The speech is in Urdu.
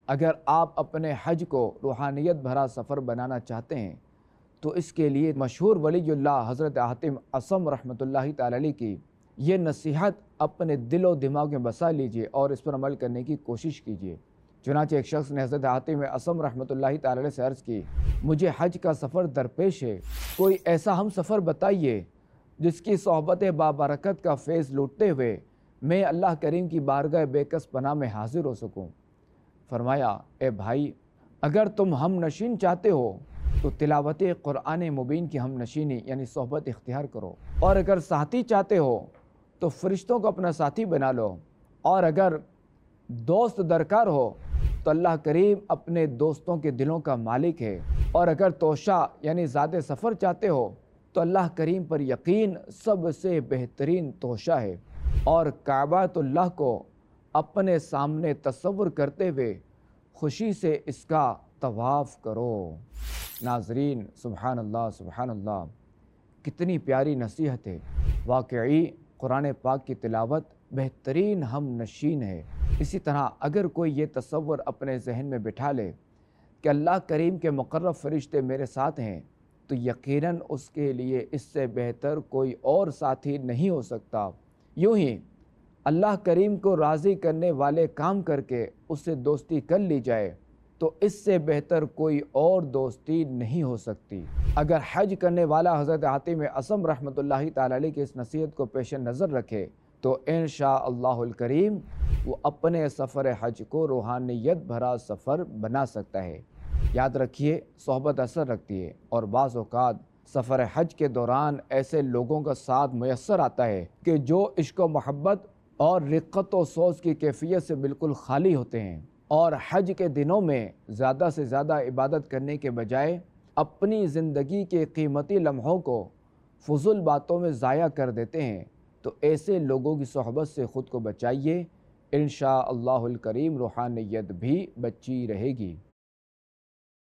اگر آپ اپنے حج کو روحانیت بھرا سفر بنانا چاہتے ہیں تو اس کے لیے مشہور ولی اللہ حضرت حاتم اصم رحمۃ اللہ تعالی علیہ کی یہ نصیحت اپنے دل و دماغ میں بسا لیجئے اور اس پر عمل کرنے کی کوشش کیجئے۔ چنانچہ ایک شخص نے حضرت حاتم اصم رحمۃ اللہ تعالی علیہ سے عرض کی، مجھے حج کا سفر درپیش ہے، کوئی ایسا ہم سفر بتائیے جس کی صحبت بابرکت کا فیض لوٹتے ہوئے میں اللہ کریم کی بارگاہ بے کس پناہ میں حاضر ہو سکوں۔ فرمایا، اے بھائی، اگر تم ہم نشین چاہتے ہو تو تلاوت قرآن مبین کی ہم نشینی یعنی صحبت اختیار کرو، اور اگر ساتھی چاہتے ہو تو فرشتوں کو اپنا ساتھی بنا لو، اور اگر دوست درکار ہو تو اللہ کریم اپنے دوستوں کے دلوں کا مالک ہے، اور اگر توشہ یعنی زاد سفر چاہتے ہو تو اللہ کریم پر یقین سب سے بہترین توشہ ہے، اور کعبۃ اللہ کو اپنے سامنے تصور کرتے ہوئے خوشی سے اس کا طواف کرو۔ ناظرین، سبحان اللہ سبحان اللہ، کتنی پیاری نصیحت ہے۔ واقعی قرآن پاک کی تلاوت بہترین ہم نشین ہے۔ اسی طرح اگر کوئی یہ تصور اپنے ذہن میں بٹھا لے کہ اللہ کریم کے مقرب فرشتے میرے ساتھ ہیں تو یقیناً اس کے لیے اس سے بہتر کوئی اور ساتھی نہیں ہو سکتا۔ یوں ہی اللہ کریم کو راضی کرنے والے کام کر کے اس سے دوستی کر لی جائے تو اس سے بہتر کوئی اور دوستی نہیں ہو سکتی۔ اگر حج کرنے والا حضرت حاتم اصم رحمۃ اللہ تعالی علیہ کی اس نصیحت کو پیش نظر رکھے تو انشاءاللہ الکریم وہ اپنے سفر حج کو روحانیت بھرا سفر بنا سکتا ہے۔ یاد رکھیے، صحبت اثر رکھتی ہے، اور بعض اوقات سفر حج کے دوران ایسے لوگوں کا ساتھ میسر آتا ہے کہ جو عشق و محبت اور رقت و سوز کی کیفیت سے بالکل خالی ہوتے ہیں، اور حج کے دنوں میں زیادہ سے زیادہ عبادت کرنے کے بجائے اپنی زندگی کے قیمتی لمحوں کو فضول باتوں میں ضائع کر دیتے ہیں، تو ایسے لوگوں کی صحبت سے خود کو بچائیے، انشاءاللہ الکریم روحانیت بھی بچی رہے گی۔